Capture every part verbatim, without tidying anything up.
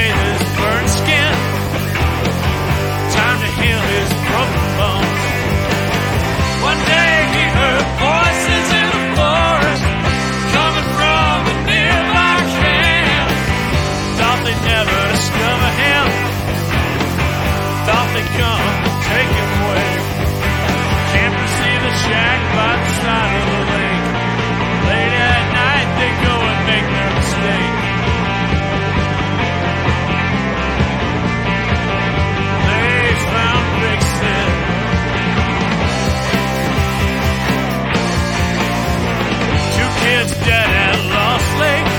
bathe his burned skin. Time to heal his broken bones. One day he heard voices in the forest coming from a nearby camp. Thought they'd never discover him. Thought they'd come and take him away. Campers see the shack by the side of the lake. Late at night they go and make their mistake. They found Vixen. Two kids dead at Lost Lake.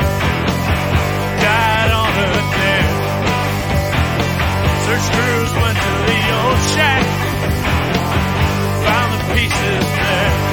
Died on Earth there. Search crews went to the old shack. Found the pieces there.